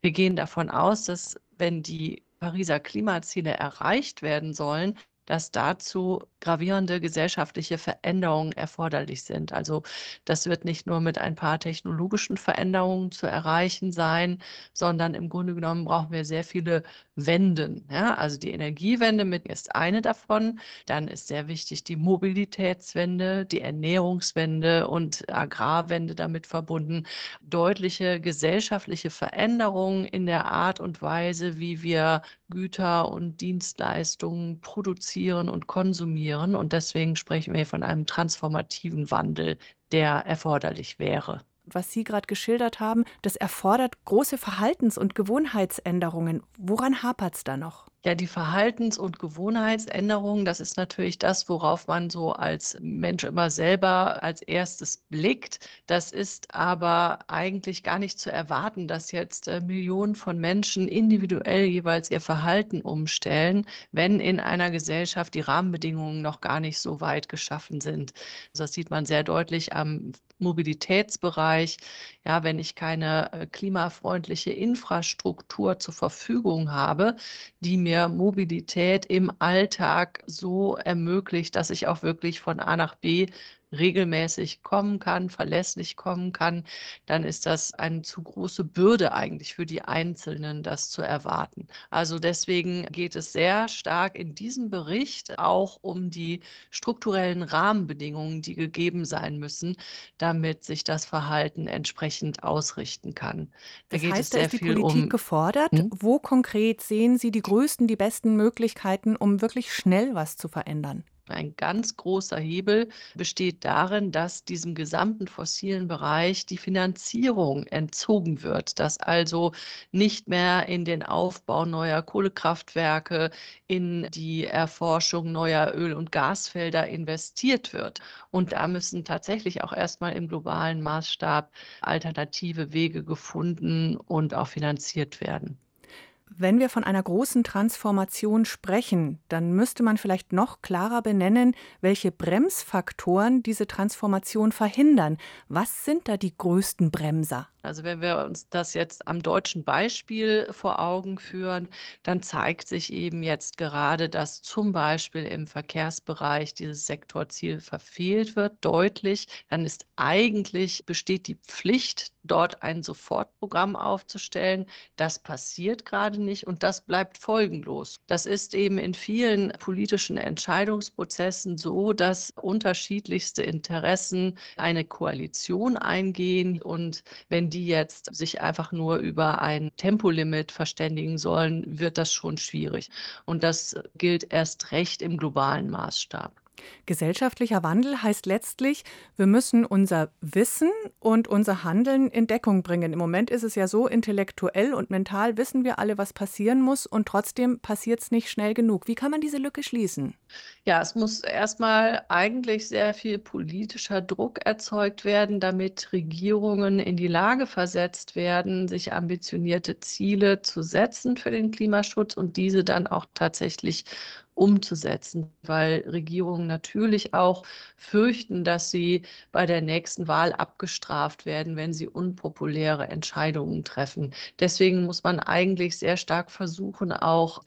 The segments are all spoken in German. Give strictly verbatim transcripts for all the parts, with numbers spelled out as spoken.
Wir gehen davon aus, dass, wenn die Pariser Klimaziele erreicht werden sollen, dass dazu gravierende gesellschaftliche Veränderungen erforderlich sind. Also das wird nicht nur mit ein paar technologischen Veränderungen zu erreichen sein, sondern im Grunde genommen brauchen wir sehr viele Wenden. Ja? Also die Energiewende mit ist eine davon. Dann ist sehr wichtig die Mobilitätswende, die Ernährungswende und Agrarwende damit verbunden. Deutliche gesellschaftliche Veränderungen in der Art und Weise, wie wir Güter und Dienstleistungen produzieren und konsumieren. Und deswegen sprechen wir von einem transformativen Wandel, der erforderlich wäre. Was Sie gerade geschildert haben, das erfordert große Verhaltens- und Gewohnheitsänderungen. Woran hapert es da noch? Ja, die Verhaltens- und Gewohnheitsänderungen, das ist natürlich das, worauf man so als Mensch immer selber als erstes blickt. Das ist aber eigentlich gar nicht zu erwarten, dass jetzt äh, Millionen von Menschen individuell jeweils ihr Verhalten umstellen, wenn in einer Gesellschaft die Rahmenbedingungen noch gar nicht so weit geschaffen sind. Also das sieht man sehr deutlich am Mobilitätsbereich. Ja, wenn ich keine äh, klimafreundliche Infrastruktur zur Verfügung habe, die mir Mobilität im Alltag so ermöglicht, dass ich auch wirklich von A nach B regelmäßig kommen kann, verlässlich kommen kann, dann ist das eine zu große Bürde eigentlich für die Einzelnen, das zu erwarten. Also deswegen geht es sehr stark in diesem Bericht auch um die strukturellen Rahmenbedingungen, die gegeben sein müssen, damit sich das Verhalten entsprechend ausrichten kann. Da Das geht es heißt, da sehr ist die viel Politik um. gefordert. Hm? Wo konkret sehen Sie die größten, die besten Möglichkeiten, um wirklich schnell was zu verändern? Ein ganz großer Hebel besteht darin, dass diesem gesamten fossilen Bereich die Finanzierung entzogen wird, dass also nicht mehr in den Aufbau neuer Kohlekraftwerke, in die Erforschung neuer Öl- und Gasfelder investiert wird. Und da müssen tatsächlich auch erstmal im globalen Maßstab alternative Wege gefunden und auch finanziert werden. Wenn wir von einer großen Transformation sprechen, dann müsste man vielleicht noch klarer benennen, welche Bremsfaktoren diese Transformation verhindern. Was sind da die größten Bremser? Also wenn wir uns das jetzt am deutschen Beispiel vor Augen führen, dann zeigt sich eben jetzt gerade, dass zum Beispiel im Verkehrsbereich dieses Sektorziel verfehlt wird, deutlich. Dann ist eigentlich besteht die Pflicht, dort ein Sofortprogramm aufzustellen. Das passiert gerade nicht und das bleibt folgenlos. Das ist eben in vielen politischen Entscheidungsprozessen so, dass unterschiedlichste Interessen eine Koalition eingehen, und wenn die jetzt sich einfach nur über ein Tempolimit verständigen sollen, wird das schon schwierig. Und das gilt erst recht im globalen Maßstab. Gesellschaftlicher Wandel heißt letztlich, wir müssen unser Wissen und unser Handeln in Deckung bringen. Im Moment ist es ja so, intellektuell und mental wissen wir alle, was passieren muss, und trotzdem passiert es nicht schnell genug. Wie kann man diese Lücke schließen? Ja, es muss erstmal eigentlich sehr viel politischer Druck erzeugt werden, damit Regierungen in die Lage versetzt werden, sich ambitionierte Ziele zu setzen für den Klimaschutz und diese dann auch tatsächlich umzusetzen, weil Regierungen natürlich auch fürchten, dass sie bei der nächsten Wahl abgestraft werden, wenn sie unpopuläre Entscheidungen treffen. Deswegen muss man eigentlich sehr stark versuchen, auch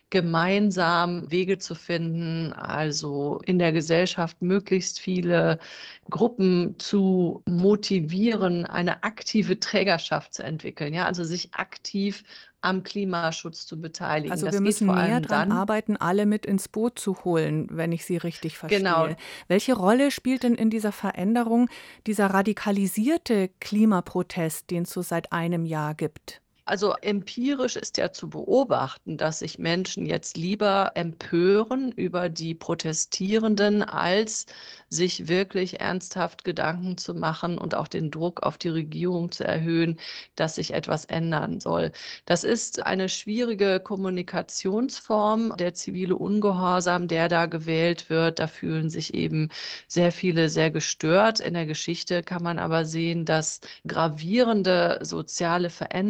gemeinsam Wege zu finden, also in der Gesellschaft möglichst viele Gruppen zu motivieren, eine aktive Trägerschaft zu entwickeln, ja, also sich aktiv am Klimaschutz zu beteiligen. Also wir Das geht vor müssen mehr allem dran dann. arbeiten, alle mit ins Boot zu holen, wenn ich Sie richtig verstehe. Genau. Welche Rolle spielt denn in dieser Veränderung dieser radikalisierte Klimaprotest, den es so seit einem Jahr gibt? Also empirisch ist ja zu beobachten, dass sich Menschen jetzt lieber empören über die Protestierenden, als sich wirklich ernsthaft Gedanken zu machen und auch den Druck auf die Regierung zu erhöhen, dass sich etwas ändern soll. Das ist eine schwierige Kommunikationsform, der zivile Ungehorsam, der da gewählt wird. Da fühlen sich eben sehr viele sehr gestört. In der Geschichte kann man aber sehen, dass gravierende soziale Veränderungen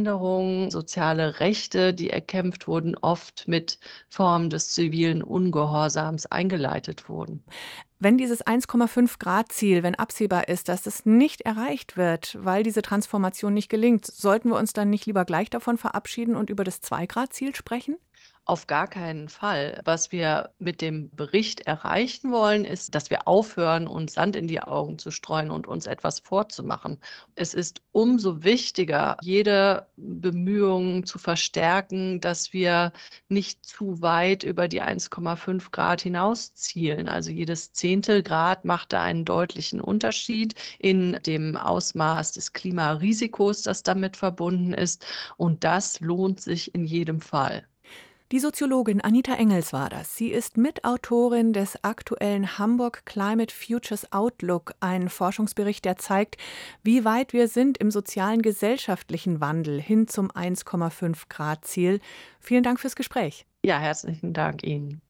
Bemühungen, soziale Rechte, die erkämpft wurden, oft mit Formen des zivilen Ungehorsams eingeleitet wurden. Wenn dieses eins Komma fünf Grad Ziel, wenn absehbar ist, dass es nicht erreicht wird, weil diese Transformation nicht gelingt, sollten wir uns dann nicht lieber gleich davon verabschieden und über das zwei Grad Ziel sprechen? Auf gar keinen Fall. Was wir mit dem Bericht erreichen wollen, ist, dass wir aufhören, uns Sand in die Augen zu streuen und uns etwas vorzumachen. Es ist umso wichtiger, jede Bemühung zu verstärken, dass wir nicht zu weit über die eins Komma fünf Grad hinaus zielen. Also jedes Zehntel Grad macht da einen deutlichen Unterschied in dem Ausmaß des Klimarisikos, das damit verbunden ist. Und das lohnt sich in jedem Fall. Die Soziologin Anita Engels war das. Sie ist Mitautorin des aktuellen Hamburg Climate Futures Outlook, ein Forschungsbericht, der zeigt, wie weit wir sind im sozialen gesellschaftlichen Wandel hin zum eins Komma fünf Grad Ziel. Vielen Dank fürs Gespräch. Ja, herzlichen Dank Ihnen.